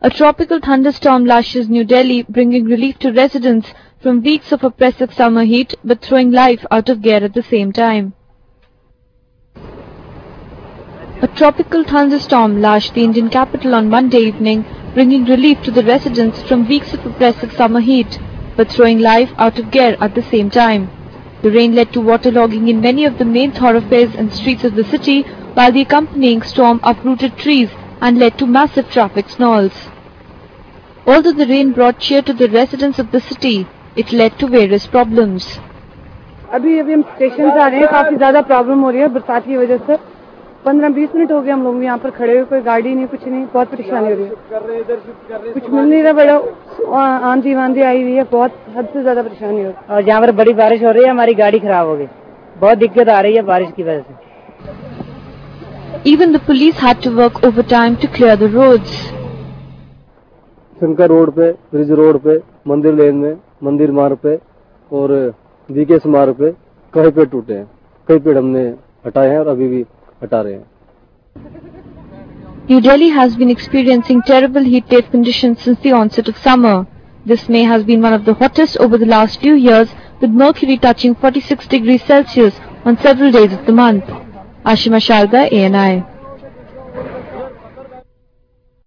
A tropical thunderstorm lashes New Delhi, bringing relief to residents from weeks of oppressive summer heat, but throwing life out of gear at the same time. A tropical thunderstorm lashed the Indian capital on Monday evening, bringing relief to the residents from weeks of oppressive summer heat, but throwing life out of gear at the same time. The rain led to waterlogging in many of the main thoroughfares and streets of the city, while the accompanying storm uprooted trees and led to massive traffic snarls. Although the rain brought cheer to the residents of the city, it led to various problems. अभी हम station से आ रहे हैं, काफी ज्यादा problem हो रही है बरसात की वजह से। 15-20 मिनट हो गए हम लोग यहाँ पर खड़े हुए, कोई गाड़ी नहीं, कुछ नहीं, बहुत परेशानी हो रही है। कुछ मिल नहीं रहा, बड़ा आंधी वांधी आई हुई है, बहुत हद से ज्यादा परेशानी हो रही है। और यहाँ पर बड़ी बारिश हो रही है, हमारी गाड़ी खराब हो गई, बहुत दिक्कत आ रही है बारिश की वजह से। Even the police had to work overtime to clear the roads. Shankar road पे, ब्रिज रोड पे, मंदिर लेन में, मंदिर मार्ग पे और बीकेएस मार्ग पे कई पेड़ टूटे हैं। कई पेड़ हमने हटाए हैं और अभी भी हटा रहे हैं। New Delhi has been experiencing terrible heat wave conditions since the onset of summer. This May has been one of the hottest over the last few years, with mercury touching 46 degrees Celsius on several days of the month. Ashima Sharda, ANI.